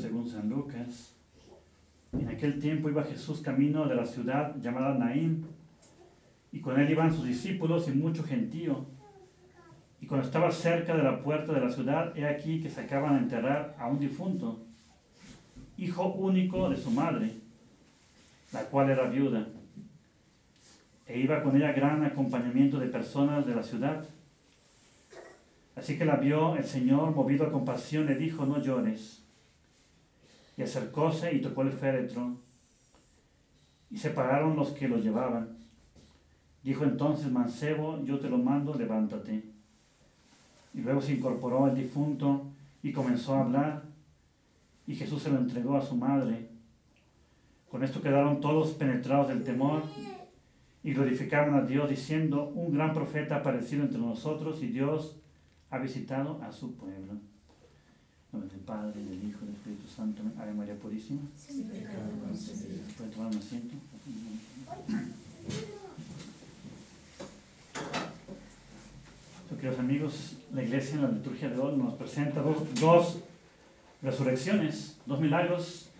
según San Lucas. En aquel tiempo iba Jesús camino de la ciudad llamada Naín, y con él iban sus discípulos y mucho gentío. Y cuando estaba cerca de la puerta de la ciudad, he aquí que sacaban a enterrar a un difunto, hijo único de su madre, la cual era viuda. E iba con ella gran acompañamiento de personas de la ciudad. Así que la vio el Señor, movido a compasión, le dijo: no llores. Y acercóse y tocó el féretro, y se pararon los que lo llevaban. Dijo entonces: mancebo, yo te lo mando, levántate. Y luego se incorporó el difunto y comenzó a hablar, y Jesús se lo entregó a su madre. Con esto quedaron todos penetrados del temor y glorificaban a Dios, diciendo: un gran profeta ha aparecido entre nosotros, y Dios ha visitado a su pueblo. En nombre del Padre, del Hijo y del Espíritu Santo. Ave María Purísima. ¿Pueden tomar un asiento? Queridos amigos, la Iglesia en la liturgia de hoy nos presenta dos resurrecciones, dos milagros.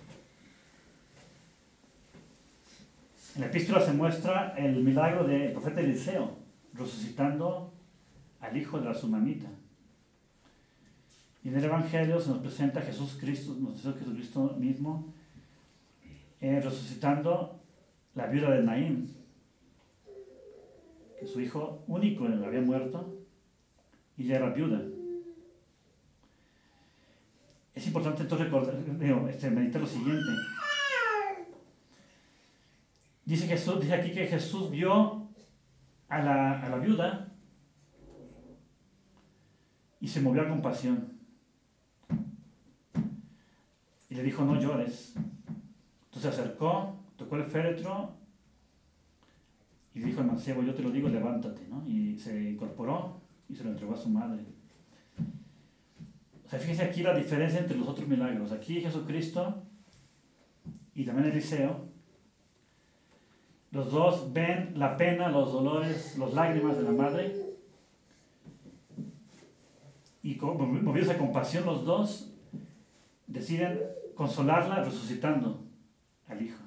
En la epístola se muestra el milagro del profeta Eliseo, resucitando al hijo de la Sunamita. Y en el Evangelio se nos presenta a Jesucristo mismo, resucitando la viuda de Naín, que su hijo único había muerto y ya era viuda. Es importante entonces meditar lo siguiente. Dice aquí que Jesús vio a la viuda y se movió a compasión. Y le dijo: no llores. Entonces se acercó, tocó el féretro y le dijo al mancebo: yo te lo digo, levántate, ¿no? Y se incorporó y se lo entregó a su madre. O sea, fíjense aquí la diferencia entre los otros milagros. Aquí Jesucristo y también Eliseo, los dos ven la pena, los dolores, las lágrimas de la madre, y movidos a compasión, los dos deciden consolarla resucitando al hijo.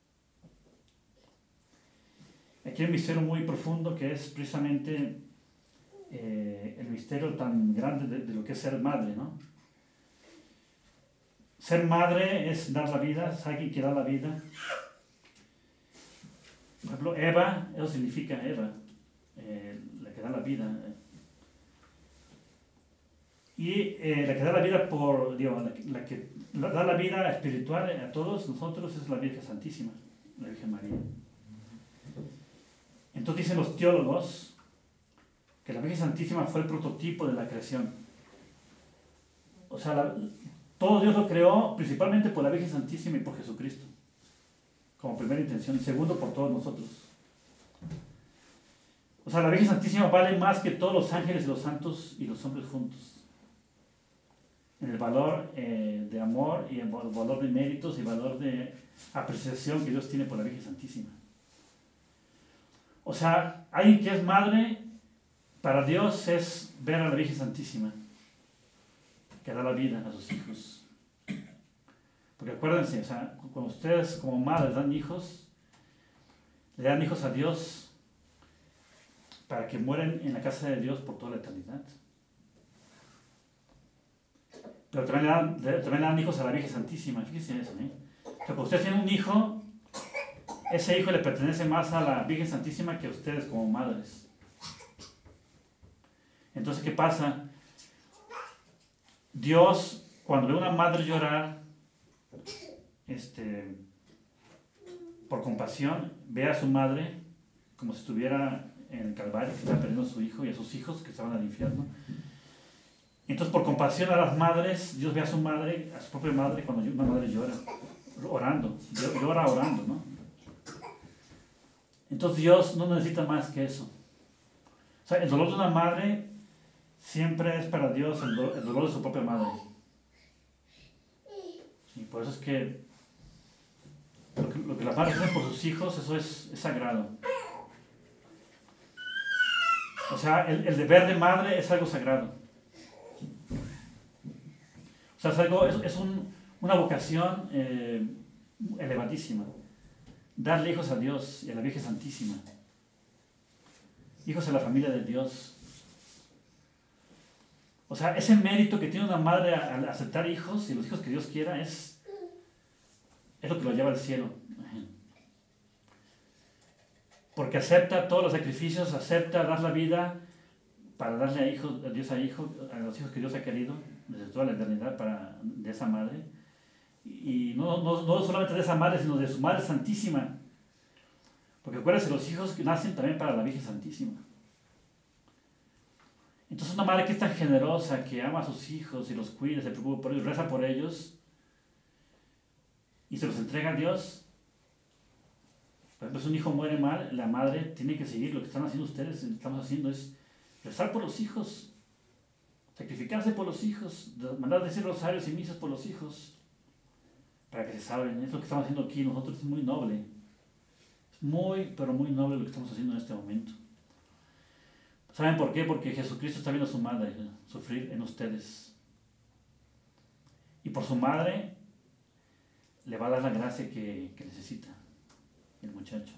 Aquí hay un misterio muy profundo que es precisamente el misterio tan grande de lo que es ser madre, ¿no? Ser madre es dar la vida, es alguien que da la vida. Por ejemplo, Eva, eso significa Eva, la que da la vida. Y la que da la vida la que da la vida espiritual a todos nosotros es la Virgen Santísima, la Virgen María. Entonces dicen los teólogos que la Virgen Santísima fue el prototipo de la creación. O sea, todo Dios lo creó principalmente por la Virgen Santísima y por Jesucristo, como primera intención, y segundo por todos nosotros. O sea, la Virgen Santísima vale más que todos los ángeles y los santos y los hombres juntos, en el valor de amor y el valor de méritos y el valor de apreciación que Dios tiene por la Virgen Santísima. O sea, alguien que es madre, para Dios es ver a la Virgen Santísima, que da la vida a sus hijos. Porque acuérdense, o sea, cuando ustedes como madres dan hijos, le dan hijos a Dios para que mueran en la casa de Dios por toda la eternidad. Pero también le dan hijos a la Virgen Santísima. Fíjense eso, ¿eh? O sea, cuando ustedes tienen un hijo, ese hijo le pertenece más a la Virgen Santísima que a ustedes como madres. Entonces, ¿qué pasa? Dios, cuando ve a una madre llorar, por compasión, ve a su madre como si estuviera en el Calvario, que está perdiendo a su hijo y a sus hijos que estaban al infierno. Entonces, por compasión a las madres, Dios ve a su madre, a su propia madre, cuando una madre llora, llora orando, ¿no? Entonces Dios no necesita más que eso. O sea, el dolor de una madre siempre es para Dios el dolor de su propia madre. Y por eso es que lo que las madres hacen por sus hijos, eso es sagrado. O sea, el deber de madre es algo sagrado. O sea, es una vocación elevadísima. Darle hijos a Dios y a la Virgen Santísima. Hijos a la familia de Dios. O sea, ese mérito que tiene una madre al aceptar hijos y los hijos que Dios quiera es lo que lo lleva al cielo. Porque acepta todos los sacrificios, acepta dar la vida para darle a Dios a los hijos que Dios ha querido desde toda la eternidad de esa madre. Y no solamente de esa madre, sino de su Madre Santísima. Porque acuérdense, los hijos que nacen también para la Virgen Santísima. Entonces una madre que es tan generosa, que ama a sus hijos y los cuida, se preocupa por ellos, reza por ellos y se los entrega a Dios. Por ejemplo, si un hijo muere mal, la madre tiene que seguir lo que están haciendo ustedes. Lo que estamos haciendo es rezar por los hijos, sacrificarse por los hijos, mandar decir rosarios y misas por los hijos, para que se salven. Es lo que estamos haciendo aquí nosotros, es muy noble. Es muy, pero muy noble lo que estamos haciendo en este momento. ¿Saben por qué? Porque Jesucristo está viendo a su madre sufrir en ustedes. Y por su madre le va a dar la gracia que necesita el muchacho.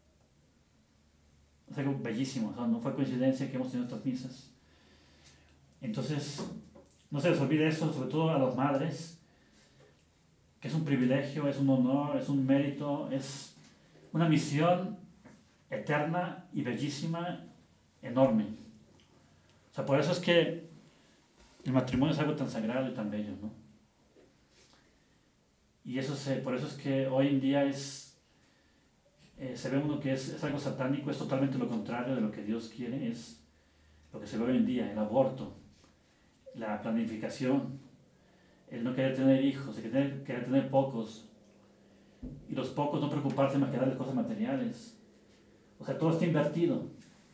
Es algo bellísimo, o sea, no fue coincidencia que hemos tenido estas misas. Entonces, no se les olvide eso, sobre todo a las madres, que es un privilegio, es un honor, es un mérito, es una misión eterna y bellísima, enorme. O sea, por eso es que el matrimonio es algo tan sagrado y tan bello, ¿no? Y por eso es que hoy en día se ve uno que es algo satánico, es totalmente lo contrario de lo que Dios quiere, es lo que se ve hoy en día, el aborto, la planificación, el no querer tener hijos, el querer tener pocos, y los pocos no preocuparse más que darles cosas materiales. O sea, todo está invertido.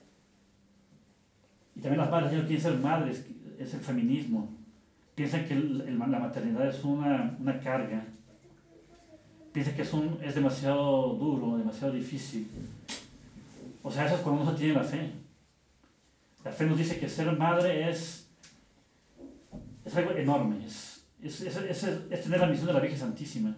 Y también las madres ya no quieren ser madres, es el feminismo. Piensan que la maternidad es una carga. Piensan que es demasiado duro, demasiado difícil. O sea, eso es cuando uno tiene la fe. La fe nos dice que ser madre es algo enorme, es tener la misión de la Virgen Santísima.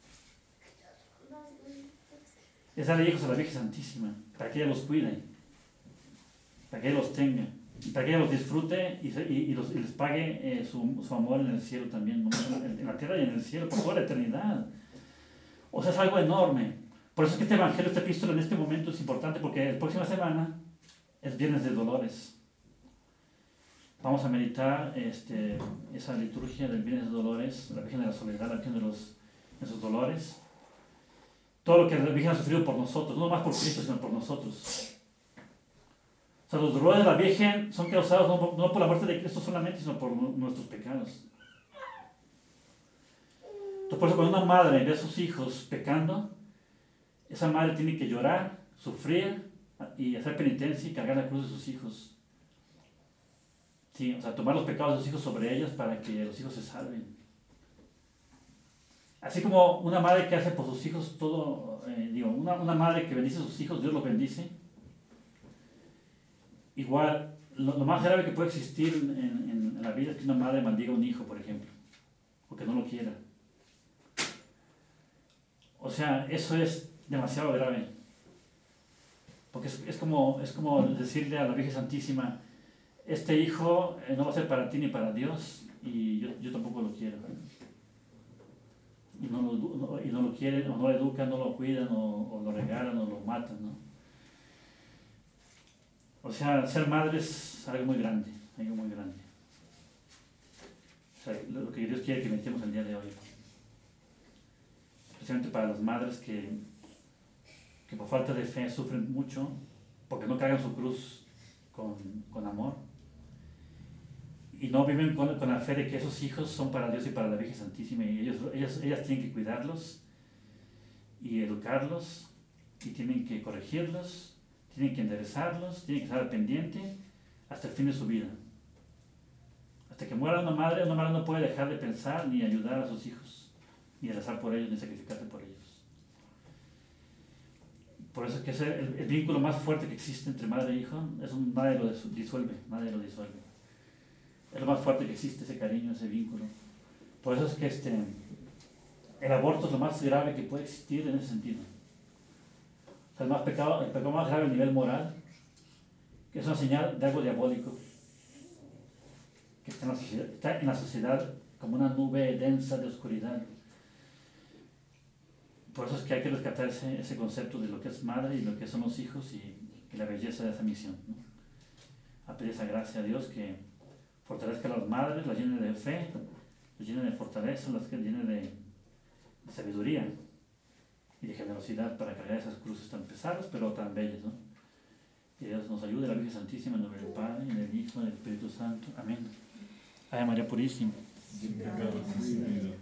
Es darle hijos a la Virgen Santísima, para que ella los cuide, para que ella los tenga, y para que ella los disfrute y les pague su amor en el cielo también, ¿no? En la tierra y en el cielo, por toda la eternidad. O sea, es algo enorme. Por eso es que este evangelio, esta epístola en este momento es importante, porque la próxima semana es Viernes de Dolores. Vamos a meditar esa liturgia del Viernes de Dolores, la Virgen de la Soledad, la Virgen de sus dolores. Todo lo que la Virgen ha sufrido por nosotros, no más por Cristo, sino por nosotros. O sea, los dolores de la Virgen son causados no por la muerte de Cristo solamente, sino por nuestros pecados. Entonces, por eso cuando una madre ve a sus hijos pecando, esa madre tiene que llorar, sufrir y hacer penitencia y cargar la cruz de sus hijos. Sí, o sea, tomar los pecados de sus hijos sobre ellos para que los hijos se salven. Así como una madre que hace por sus hijos todo, una madre que bendice a sus hijos, Dios los bendice. Igual, lo más grave que puede existir en la vida es que una madre maldiga a un hijo, por ejemplo, porque no lo quiera. O sea, eso es demasiado grave. Porque es como decirle a la Virgen Santísima, este hijo no va a ser para ti ni para Dios, y yo tampoco lo quiero. Y no lo quieren, o no lo educan, no lo cuidan, o lo regalan, o lo matan, ¿no? O sea, ser madre es algo muy grande, algo muy grande. O sea, lo que Dios quiere que metamos el día de hoy. Especialmente para las madres que por falta de fe sufren mucho, porque no cargan su cruz con amor. Y no viven con la fe de que esos hijos son para Dios y para la Virgen Santísima, y ellas tienen que cuidarlos y educarlos, y tienen que corregirlos, tienen que enderezarlos, tienen que estar al pendiente hasta el fin de su vida. Hasta que muera una madre no puede dejar de pensar ni ayudar a sus hijos, ni rezar por ellos, ni sacrificarse por ellos. Por eso es que es el vínculo más fuerte que existe entre madre e hijo, nadie lo disuelve, nadie lo disuelve. Es lo más fuerte que existe, ese cariño, ese vínculo. Por eso es que el aborto es lo más grave que puede existir en ese sentido. O sea, el pecado más grave a nivel moral, que es una señal de algo diabólico, que está en la sociedad como una nube densa de oscuridad. Por eso es que hay que rescatar ese concepto de lo que es madre y lo que son los hijos y la belleza de esa misión, ¿no? A pedir esa gracia a Dios que fortalezca a las madres, las llene de fe, las llene de fortaleza, las que llene de sabiduría y de generosidad para cargar esas cruces tan pesadas pero tan bellas, ¿no? Que Dios nos ayude, la Virgen Santísima, en nombre del Padre, y del Hijo, y del Espíritu Santo. Amén. Ave María Purísima. Sin pecado concebido.